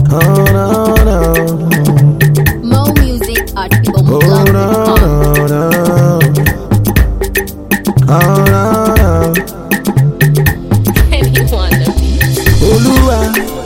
Oh no, no. More music at Oh no, no, no. Oh no, no. Anyone of these. Oluwa,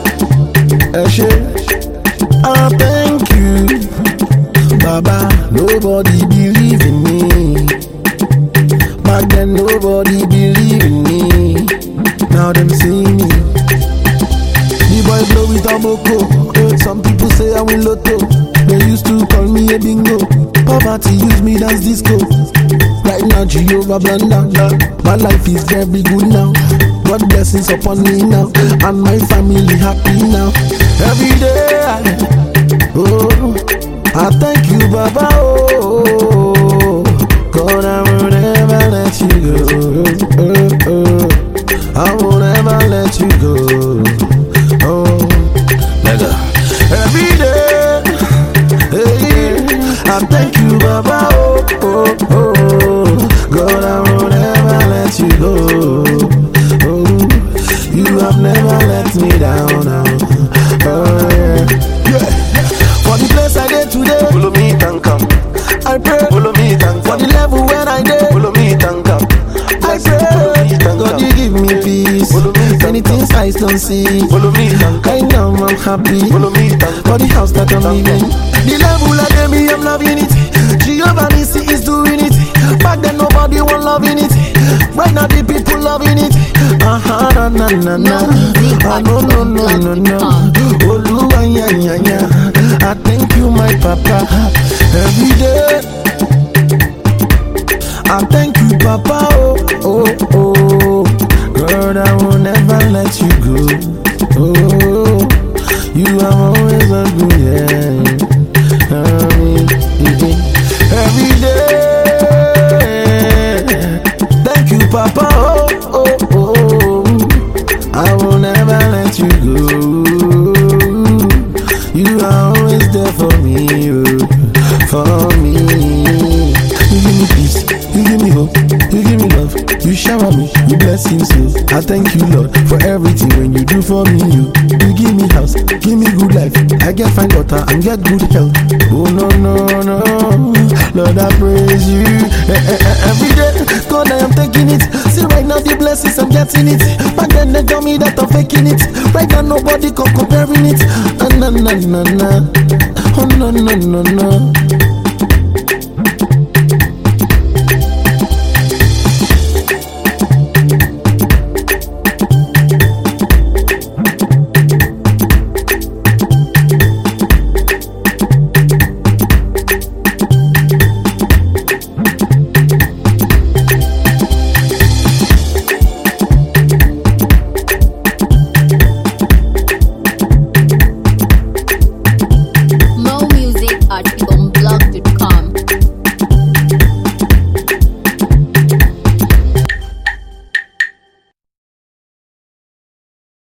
I thank you, Baba. Nobody believe in me. Back then nobody believe in me. Now them see me. The boy blow with a boko. Some people say I win lotto. They used to call me a bingo. Poverty use me dance disco. Right now Jehovah blunder. My life is very good now. God blessings upon me now. And my family happy now. Every day I thank you, Baba. Oh, God, I will never let you go. I will never let you go. Oh, every day, I thank you, Baba. Oh, God, I will never let you go. Oh, you have never let me down. Oh, yeah. For the place I did today, Follow me, thank him. I pray. Follow me, thank For the him. level where I did, Follow me, thank him. I pray. God, you give me peace. Follow me, Many things I don't see. Follow me, thank I him. know I'm happy. Follow me, thank For the house that I'm living. The level I gave me, I'm loving it. Jehovah Nissi is doing it. Back then nobody was loving it. Right now the people loving it. Na na na na. No. Oluwa ya. I thank you, my papa. Every day I thank you, Papa. Oh. God, I will never let you go. Oh, you are always a good, yeah. Every day, thank you, Papa. Oh. I will never let you go. You are always there for me, for me. You give me peace, you give me hope, you give me love, you shower me, you blessings so. I thank you, Lord, for everything when you do for me. You give me house, give me good life. I get fine daughter and get good health. Oh no, Lord, I praise you every day. God, I am taking it. See right now the blessings I'm getting it. Back then they tell me that I'm faking it. Right now nobody can comparing it. Na. Oh no.